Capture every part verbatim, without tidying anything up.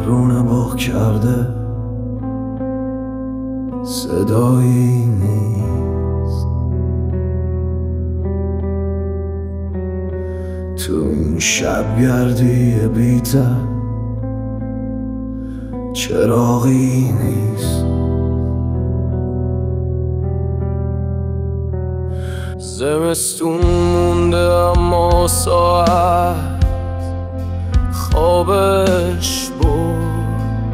رونه بغ کرده، صدایی نیست تو این شبگردی بی‌ته، چراغی نیست. زمستون مونده اما ساعت خوابش برد،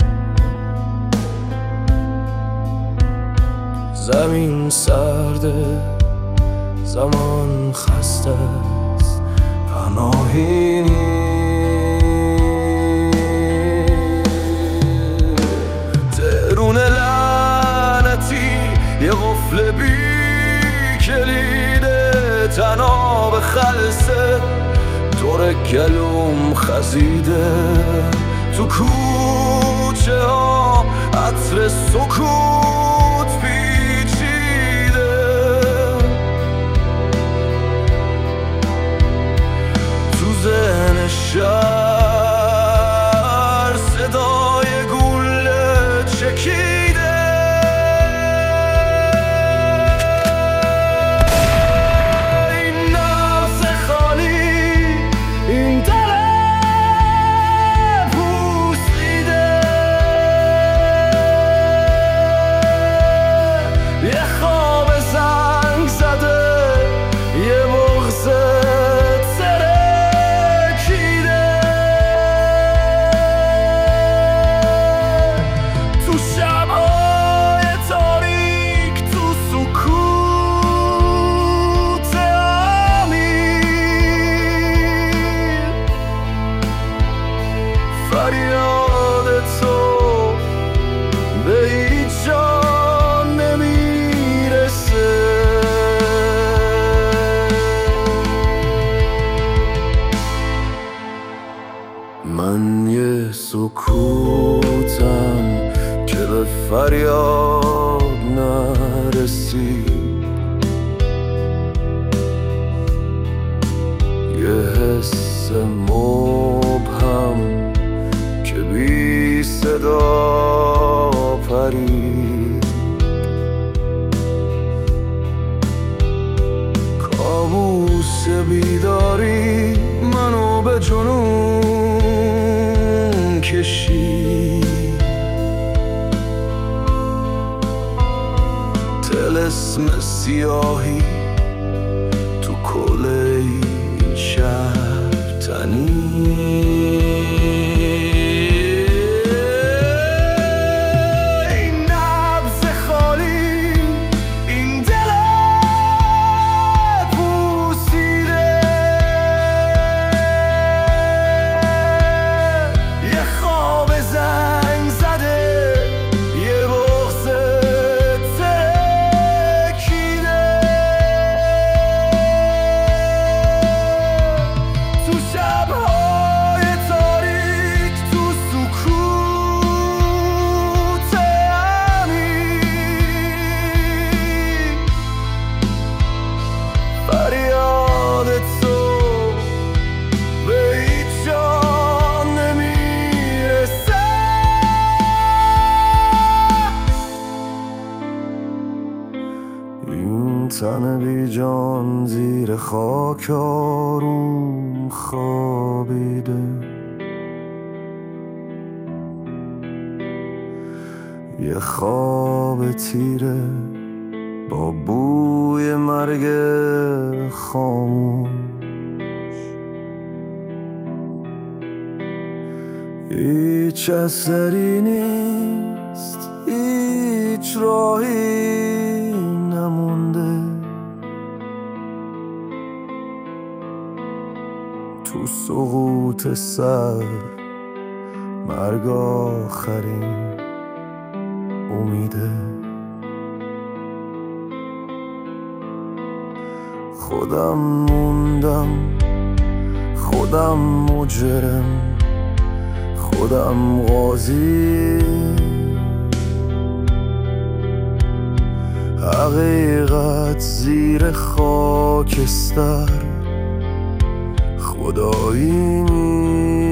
زمین سرده، زمان خسته است، پناهی نیست. تهرون لعنتی یه قفل بی کلیده، تناب خلصه دور گلوم خزیده، تو کوچه ها عطر سکوت پیچیده، تو ذهن شهر صدای گوله چکیده. فریاد تو به هیچ جا نمیرسه، من یه سکوتم که به فریاد نرسید، یه حس مبهم که بی صدا پرید، کابوس بیداری منو به جنون کشید، طلسم سیاهی تو کله شهر تنید. این تن بی جان زیر خاک آروم خوابیده، یه خواب تیره با بوی مرگ خاموش، هیچ اثری نیست، هیچ راهی نمونده، تو سقوط سر مرگ آخرین امیده. خودم موندم، خودم مجرم، خودم قاضی، حقیقت زیر خاکستر خدایی نیست.